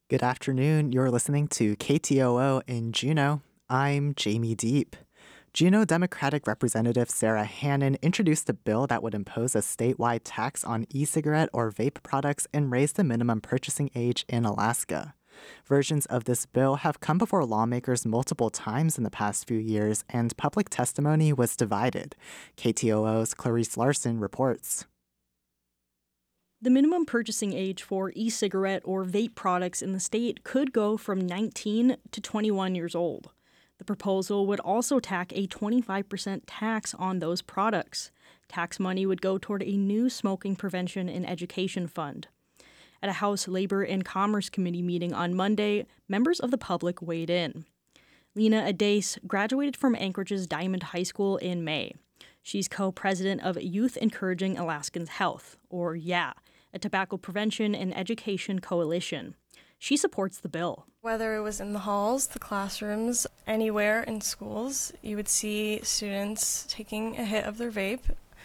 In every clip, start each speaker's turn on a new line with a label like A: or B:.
A: Good afternoon. You're listening to KTOO in Juneau. I'm Jamie Deep. Juneau Democratic Representative Sarah Hannon introduced a bill that would impose a statewide tax on e-cigarette or vape products and raise the minimum purchasing age in Alaska. Versions of this bill have come before lawmakers multiple times in the past few years, and public testimony was divided. KTOO's Clarice Larson reports.
B: The minimum purchasing age for e-cigarette or vape products in the state could go from 19 to 21 years old. The proposal would also tack a 25% tax on those products. Tax money would go toward a new smoking prevention and education fund. At a House Labor and Commerce Committee meeting on Monday, members of the public weighed in. Lena Adace graduated from Anchorage's Diamond High School in May. She's co-president of Youth Encouraging Alaskans Health, or YA, a tobacco prevention and education coalition. She supports the bill.
C: Whether it was in the halls, the classrooms, anywhere in schools, you would see students taking a hit of their vape.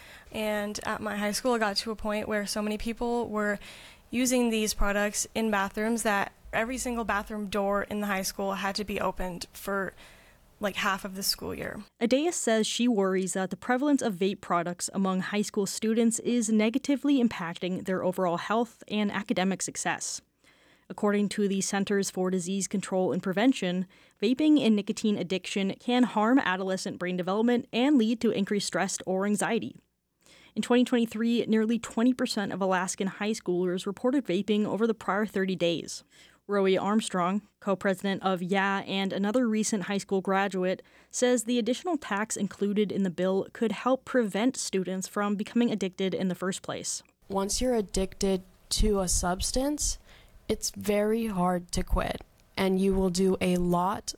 C: And at my high school, it got to a point where so many people were using these products in bathrooms that every single bathroom door in the high school had to be opened for like half of the school year.
B: Adaeus says she worries that the prevalence of vape products among high school students is negatively impacting their overall health and academic success. According to the Centers for Disease Control and Prevention, vaping and nicotine addiction can harm adolescent brain development and lead to increased stress or anxiety. In 2023, nearly 20% of Alaskan high schoolers reported vaping over the prior 30 days. Rowie Armstrong, co-president of YA and another recent high school graduate, says the additional tax included in the bill could help prevent students from becoming addicted in the first place.
D: Once you're addicted to a substance, it's very hard to quit, and you will do a lot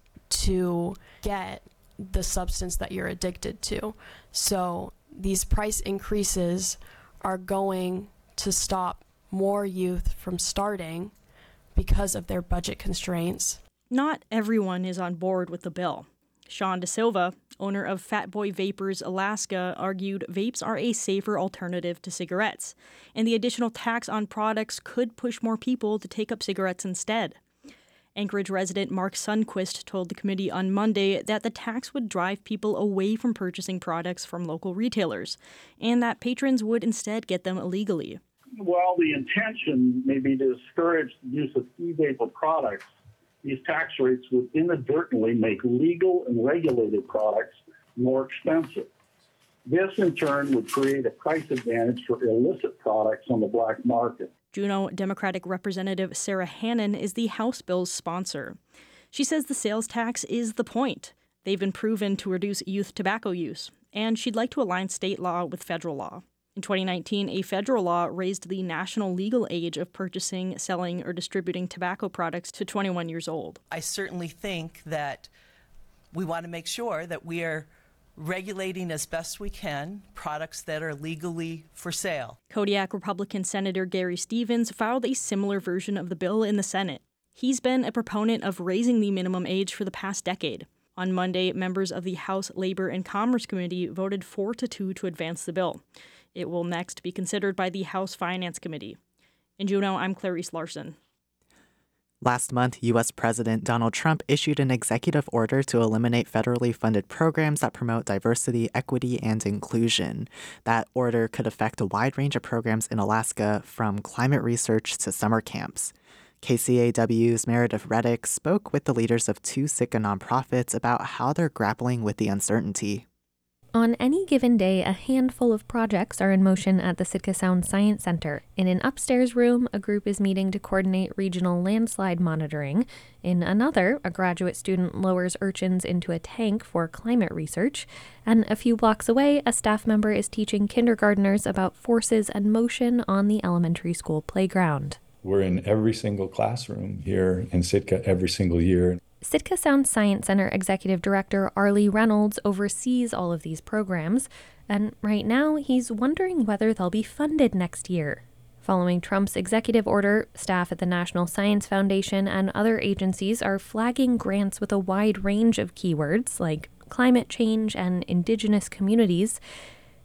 D: to get the substance that you're addicted to. So these price increases are going to stop more youth from starting because of their budget constraints.
B: Not everyone is on board with the bill. Sean De Silva, owner of Fat Boy Vapors Alaska, argued vapes are a safer alternative to cigarettes, and the additional tax on products could push more people to take up cigarettes instead. Anchorage resident Mark Sundquist told the committee on Monday that the tax would drive people away from purchasing products from local retailers, and that patrons would instead get them illegally.
E: While the intention may be to discourage the use of e-vapor products, these tax rates would inadvertently make legal and regulated products more expensive. This, in turn, would create a price advantage for illicit products on the black market.
B: Juneau Democratic Representative Sarah Hannon is the House bill's sponsor. She says the sales tax is the point. They've been proven to reduce youth tobacco use, and she'd like to align state law with federal law. In 2019, a federal law raised the national legal age of purchasing, selling, or distributing tobacco products to 21 years old.
F: I certainly think that we want to make sure that we are regulating as best we can products that are legally for sale.
B: Kodiak Republican Senator Gary Stevens filed a similar version of the bill in the Senate. He's been a proponent of raising the minimum age for the past decade. On Monday, members of the House Labor and Commerce Committee voted 4-2 to advance the bill. It will next be considered by the House Finance Committee. In Juneau, I'm Clarice Larson.
A: Last month, U.S. President Donald Trump issued an executive order to eliminate federally funded programs that promote diversity, equity, and inclusion. That order could affect a wide range of programs in Alaska, from climate research to summer camps. KCAW's Meredith Reddick spoke with the leaders of two Sitka nonprofits about how they're grappling with the uncertainty.
G: On any given day, a handful of projects are in motion at the Sitka Sound Science Center. In an upstairs room, a group is meeting to coordinate regional landslide monitoring. In another, a graduate student lowers urchins into a tank for climate research. And a few blocks away, a staff member is teaching kindergartners about forces and motion on the elementary school playground.
H: We're in every single classroom here in Sitka every single year.
G: Sitka Sound Science Center Executive Director Arlie Reynolds oversees all of these programs, and right now he's wondering whether they'll be funded next year. Following Trump's executive order, staff at the National Science Foundation and other agencies are flagging grants with a wide range of keywords like climate change and indigenous communities.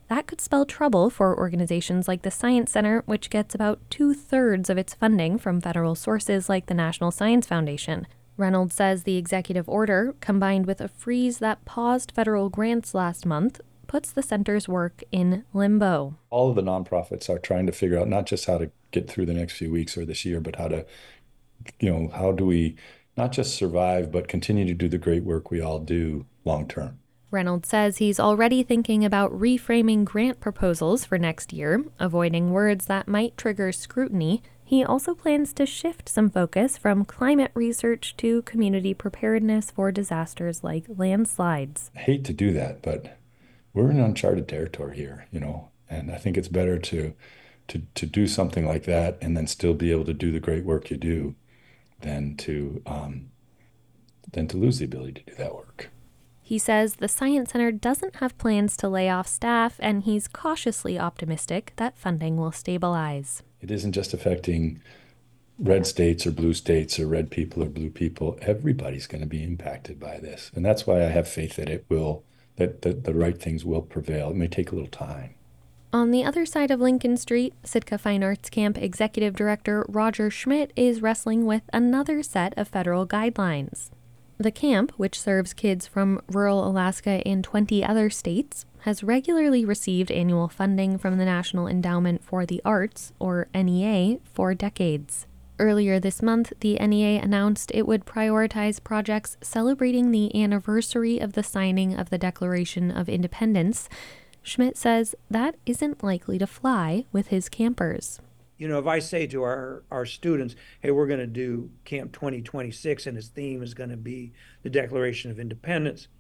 G: That could spell trouble for organizations like the Science Center, which gets about 2/3 of its funding from federal sources like the National Science Foundation. Reynolds says the executive order, combined with a freeze that paused federal grants last month, puts the center's work in limbo.
H: All of the nonprofits are trying to figure out not just how to get through the next few weeks or this year, but how to, how do we not just survive, but continue to do the great work we all do long term.
G: Reynolds says he's already thinking about reframing grant proposals for next year, avoiding words that might trigger scrutiny. He also plans to shift some focus from climate research to community preparedness for disasters like landslides.
H: I hate to do that, but we're in uncharted territory here, and I think it's better to do something like that and then still be able to do the great work you do than to lose the ability to do that work.
G: He says the Science Center doesn't have plans to lay off staff, and he's cautiously optimistic that funding will stabilize.
H: It isn't just affecting red states or blue states or red people or blue people. Everybody's going to be impacted by this. And that's why I have faith that that the right things will prevail. It may take a little time.
G: On the other side of Lincoln Street, Sitka Fine Arts Camp Executive Director Roger Schmidt is wrestling with another set of federal guidelines. The camp, which serves kids from rural Alaska and 20 other states, has regularly received annual funding from the National Endowment for the Arts, or NEA, for decades. Earlier this month, the NEA announced it would prioritize projects celebrating the anniversary of the signing of the Declaration of Independence. Schmidt says that isn't likely to fly with his campers.
I: If I say to our students, hey, we're going to do Camp 2026 and its theme is going to be the Declaration of Independence,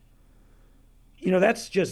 I: that's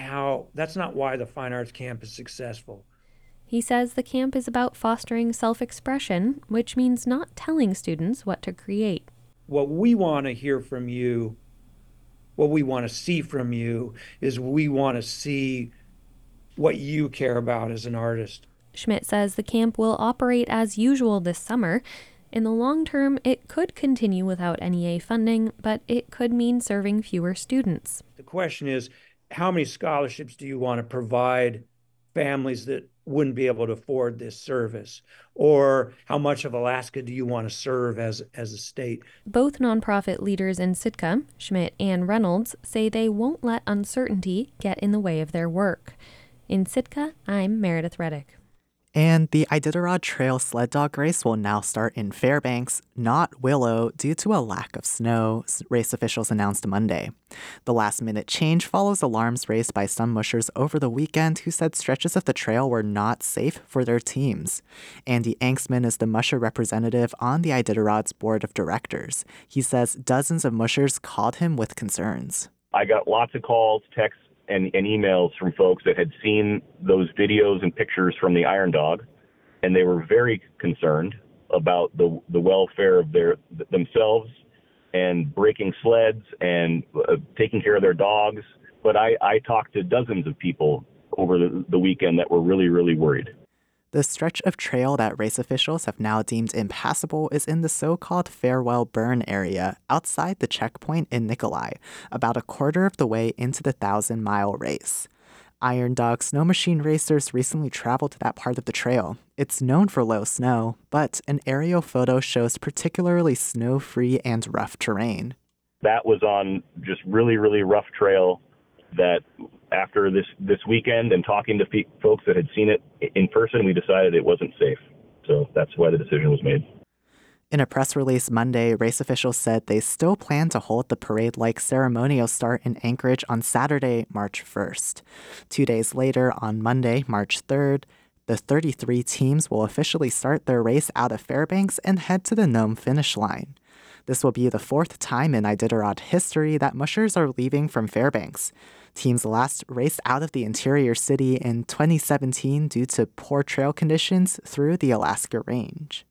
I: not why the Fine Arts Camp is successful.
G: He says the camp is about fostering self-expression, which means not telling students what to create.
I: What we want to hear from you, what we want to see from you, is we want to see what you care about as an artist.
G: Schmidt says the camp will operate as usual this summer. In the long term, it could continue without NEA funding, but it could mean serving fewer students.
I: The question is, how many scholarships do you want to provide families that wouldn't be able to afford this service? Or how much of Alaska do you want to serve as a state?
G: Both nonprofit leaders in Sitka, Schmidt and Reynolds, say they won't let uncertainty get in the way of their work. In Sitka, I'm Meredith Reddick.
A: And the Iditarod Trail Sled Dog Race will now start in Fairbanks, not Willow, due to a lack of snow, race officials announced Monday. The last-minute change follows alarms raised by some mushers over the weekend who said stretches of the trail were not safe for their teams. Andy Angstman is the musher representative on the Iditarod's board of directors. He says dozens of mushers called him with concerns.
J: I got lots of calls, texts, and emails from folks that had seen those videos and pictures from the Iron Dog, and they were very concerned about the welfare of themselves and breaking sleds and taking care of their dogs. But I talked to dozens of people over the weekend that were really, really worried.
A: The stretch of trail that race officials have now deemed impassable is in the so-called Farewell Burn area outside the checkpoint in Nikolai, about a quarter of the way into the 1,000-mile race. Iron Dog snow machine racers recently traveled to that part of the trail. It's known for low snow, but an aerial photo shows particularly snow-free and rough terrain.
J: That was on just really, really rough trail that after this weekend and talking to folks that had seen it in person, we decided it wasn't safe. So that's why the decision was made.
A: In a press release Monday, race officials said they still plan to hold the parade-like ceremonial start in Anchorage on Saturday, March 1st. 2 days later, on Monday, March 3rd, the 33 teams will officially start their race out of Fairbanks and head to the Nome finish line. This will be the fourth time in Iditarod history that mushers are leaving from Fairbanks. Teams last raced out of the interior city in 2017 due to poor trail conditions through the Alaska Range.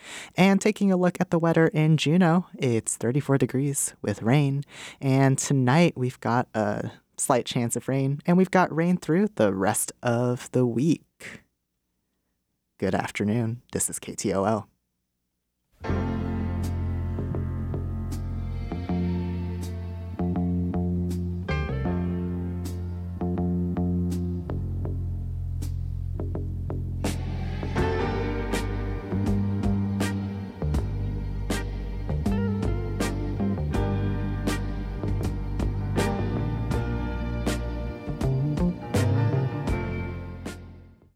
A: And taking a look at the weather in Juneau, it's 34 degrees with rain. And tonight we've got a slight chance of rain, and we've got rain through the rest of the week. Good afternoon. This is KTOO.